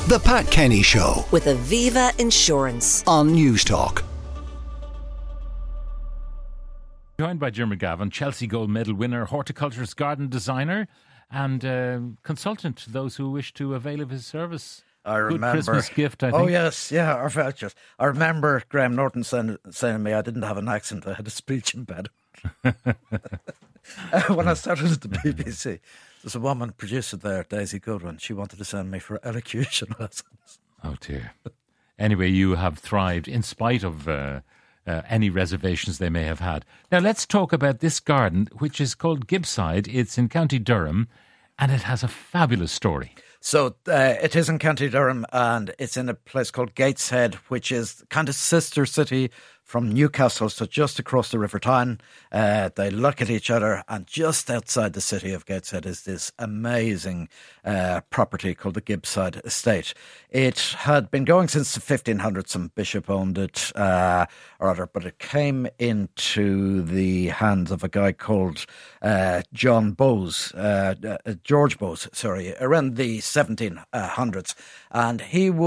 The Pat Kenny Show with Aviva Insurance on Newstalk. Joined by Jim McGavin, Chelsea Gold Medal winner, horticulturist, garden designer and consultant to those who wish to avail of his service. I remember. Good Christmas gift, I think. Oh, yes, yeah, our vouchers. I remember Graham Norton saying to me I didn't have an accent, I had a speech impediment. When I started at the BBC, there's a woman producer there, Daisy Goodwin. She wanted to send me for elocution lessons. Oh, dear. Anyway, you have thrived in spite of any reservations they may have had. Now, let's talk about this garden, which is called Gibbside. It's in County Durham, and it has a fabulous story. So it is in County Durham, and it's in a place called Gateshead, which is kind of sister city from Newcastle, so just across the River Tyne. They look at each other, and just outside the city of Gateshead is this amazing property called the Gibbside Estate. It had been going since the 1500s. Some bishop owned it, but it came into the hands of a guy called George Bowes, around the 1700s. And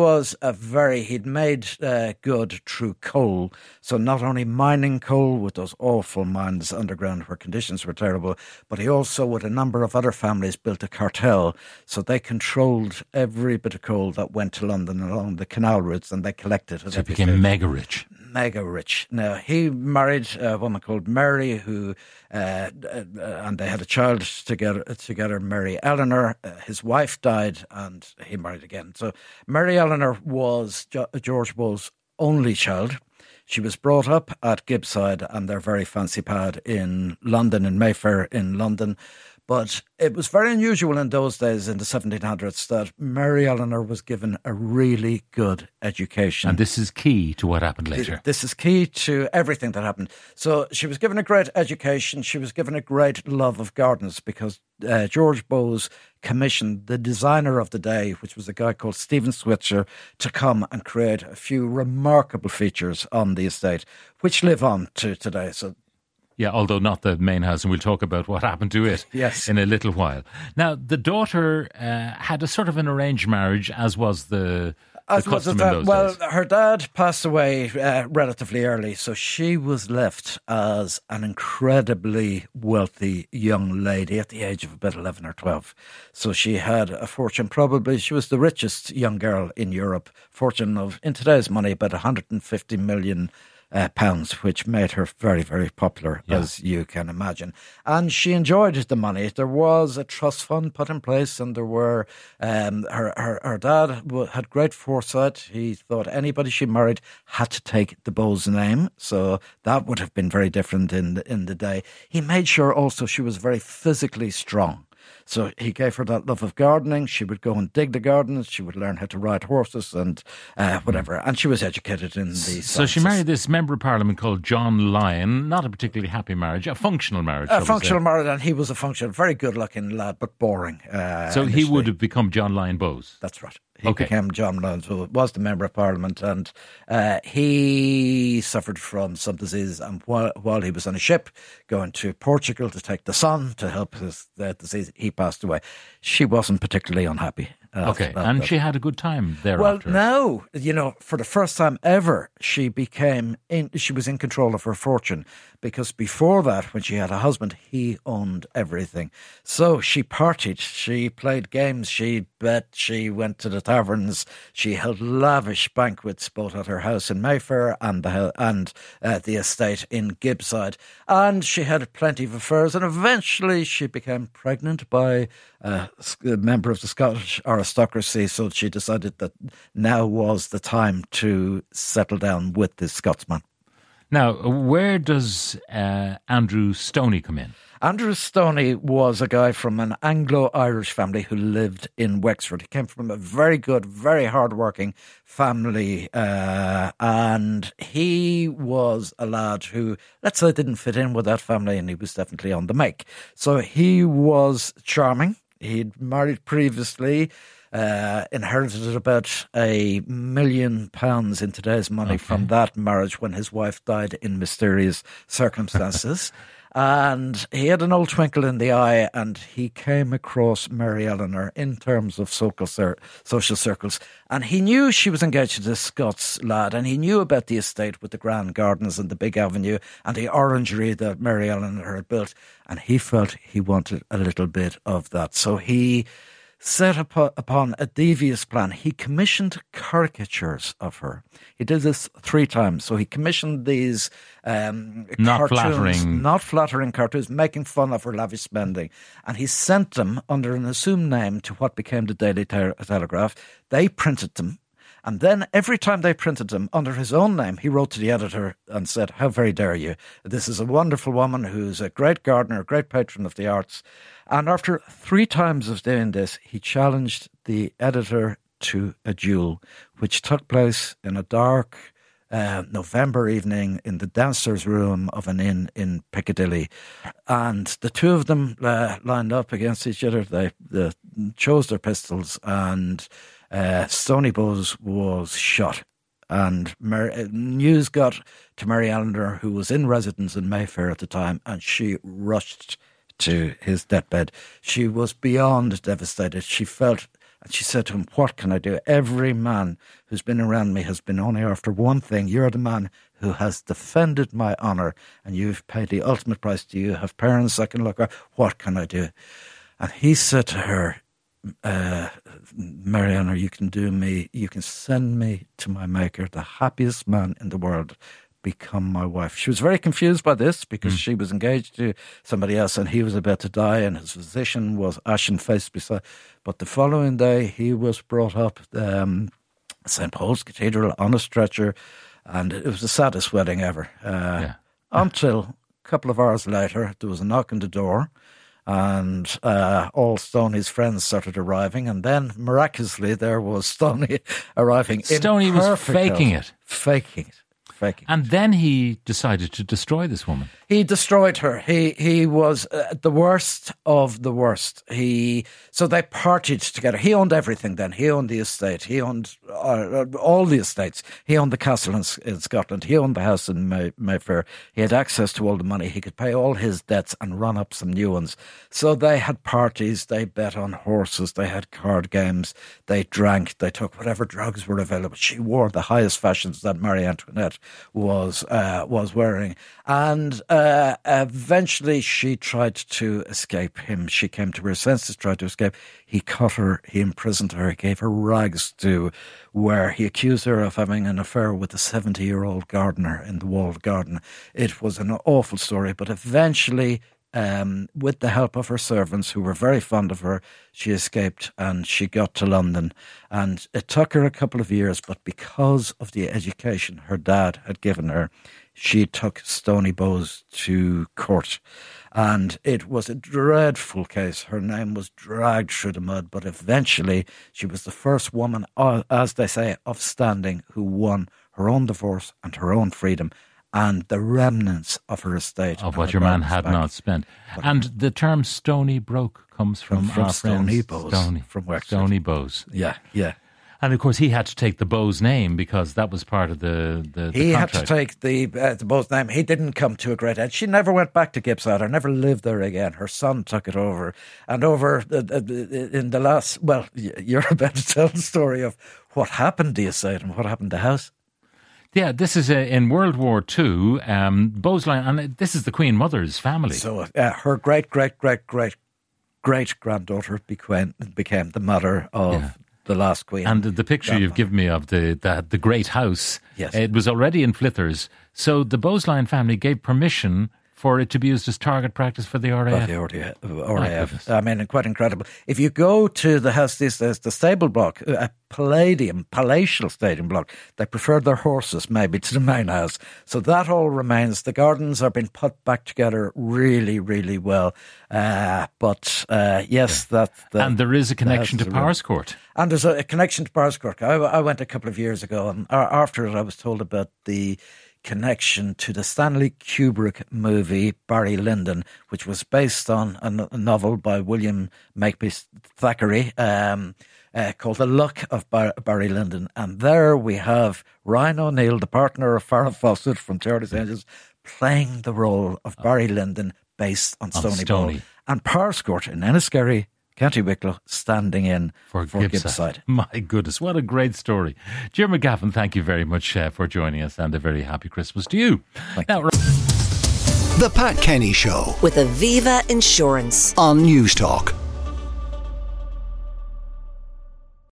he'd made good through coal. So not only mining coal with those awful mines underground where conditions were terrible, but he also, with a number of other families, built a cartel. So they controlled every bit of coal that went to London along the canal routes, and they collected it. So it became mega rich. Mega rich. Now, he married a woman called Mary, who, and they had a child together, Mary Eleanor. His wife died, and he married again. So Mary Eleanor was George Bowes' only child. She was brought up at Gibbside and their very fancy pad in London, in Mayfair in London. But it was very unusual in those days, in the 1700s, that Mary Eleanor was given a really good education. And this is key to what happened later. This is key to everything that happened. So she was given a great education. She was given a great love of gardens, because George Bowes commissioned the designer of the day, which was a guy called Stephen Switzer, to come and create a few remarkable features on the estate, which live on to today. So, yeah, although not the main house, and we'll talk about what happened to it in a little while. Now, the daughter had a sort of an arranged marriage, as was the custom in those days. Her dad passed away relatively early, so she was left as an incredibly wealthy young lady at the age of about 11 or 12. So she had a fortune, probably, she was the richest young girl in Europe, fortune of, in today's money, about 150 million pounds, which made her very, very popular, as you can imagine. And she enjoyed the money. There was a trust fund put in place, and there were her dad had great foresight. He thought anybody she married had to take the Bowes name, so that would have been very different in the day. He made sure also she was very physically strong. So he gave her that love of gardening. She would go and dig the gardens. She would learn how to ride horses and whatever. And she was educated in the sciences. So she married this member of parliament called John Lyon. Not a particularly happy marriage, a functional marriage. A functional marriage, and he was a functional, very good-looking lad, but boring. So he would have become John Lyon Bowes. That's right. He became John Lyon, who was the member of parliament, and he suffered from some disease. And while he was on a ship going to Portugal to take the sun to help his disease, he passed away. She wasn't particularly unhappy. And she had a good time thereafter. Well, now, for the first time ever, she was in control of her fortune, because before that, when she had a husband, he owned everything. So she partied, she played games, she bet, she went to the taverns, she held lavish banquets both at her house in Mayfair and the estate in Gibbside, and she had plenty of affairs, and eventually she became pregnant by a member of the Scottish aristocracy, so she decided that now was the time to settle down with this Scotsman. Now, where does Andrew Stoney come in? Andrew Stoney was a guy from an Anglo-Irish family who lived in Wexford. He came from a very good, very hard-working family, and he was a lad who, let's say, didn't fit in with that family, and he was definitely on the make. So he was charming. He'd married previously, inherited about £1 million in today's money from that marriage when his wife died in mysterious circumstances. And he had an old twinkle in the eye, and he came across Mary Eleanor in terms of social circles. And he knew she was engaged to this Scots lad, and he knew about the estate with the grand gardens and the big avenue and the orangery that Mary Eleanor had built. And he felt he wanted a little bit of that. So he set upon a devious plan. He commissioned caricatures of her. He did this 3 times. So he commissioned these not flattering cartoons, making fun of her lavish spending. And he sent them under an assumed name to what became the Daily Telegraph. They printed them. And then every time they printed them under his own name, he wrote to the editor and said, "How very dare you? This is a wonderful woman who's a great gardener, a great patron of the arts." And after 3 times of doing this, he challenged the editor to a duel, which took place in a dark November evening in the downstairs room of an inn in Piccadilly. And the two of them lined up against each other. They chose their pistols, and Stony Bowes was shot. And news got to Mary Eleanor, who was in residence in Mayfair at the time, and she rushed to his deathbed. She was beyond devastated. She felt, and she said to him, "What can I do? Every man who's been around me has been only after one thing. You're the man who has defended my honour, and you've paid the ultimate price. Do you have parents I can look at? What can I do?" And he said to her, "Mary Eleanor, you can send me to my maker, the happiest man in the world. Become my wife." She was very confused by this because she was engaged to somebody else and he was about to die, and his physician was ashen-faced beside. But the following day he was brought up St. Paul's Cathedral on a stretcher, and it was the saddest wedding ever. Until a couple of hours later there was a knock on the door, and all Stoney's friends started arriving, and then miraculously there was Stoney arriving. Stoney was faking it. And then he decided to destroy this woman. He destroyed her. He was the worst of the worst. So they partied together. He owned everything then. He owned the estate. He owned all the estates. He owned the castle in Scotland. He owned the house in Mayfair. He had access to all the money. He could pay all his debts and run up some new ones. So they had parties. They bet on horses. They had card games. They drank. They took whatever drugs were available. She wore the highest fashions that Marie Antoinette was wearing. And eventually she tried to escape him. She came to her senses, tried to escape. He caught her, he imprisoned her, he gave her rags to wear. He accused her of having an affair with a 70-year-old gardener in the walled garden. It was an awful story, but eventually, with the help of her servants, who were very fond of her, she escaped and she got to London. And it took her a couple of years, but because of the education her dad had given her, she took Stony Bowes to court. And it was a dreadful case. Her name was dragged through the mud, but eventually she was the first woman, as they say, of standing who won her own divorce and her own freedom and the remnants of her estate. Of what your man had not spent. And the term Stony Broke comes from our Stony friend Bowes. From Wexford. Stony Bowes. Yeah. And of course, he had to take the Bowes name because that was part of the He contract. had to take the Bowes name. He didn't come to a great end. She never went back to Gippsland, never lived there again. Her son took it over. And in the last, well, you're about to tell the story of what happened to the estate and what happened to the house. Yeah, this is in World War II, Bowes-Lyon, and this is the Queen Mother's family. So her great-great-great-great-granddaughter became the mother of the last queen. And the picture you've given me of the great house, yes, it was already in Flithers. So the Bowes-Lyon family gave permission for it to be used as target practice for the RAF. RAF. I mean, quite incredible. If you go to the house these days, the stable block, a palatial stadium block, they prefer their horses maybe to the main house. So that all remains. The gardens are being put back together really, really well. Yes, and there is a connection to Powerscourt. And there's a connection to Powerscourt. I went a couple of years ago, and after it I was told about the connection to the Stanley Kubrick movie Barry Lyndon, which was based on a novel by William Makepeace Thackeray called The Luck of Barry Lyndon. And there we have Ryan O'Neill, the partner of Farrah Fawcett from Charlie's Angels, playing the role of Barry Lyndon based on Stony Ball. And Powerscourt in Enniskerry, County Wicklow, standing in for Gibbside. My goodness, what a great story. Jim McGaffin, thank you very much for joining us, and a very happy Christmas to you. The Pat Kenny Show with Aviva Insurance on News Talk.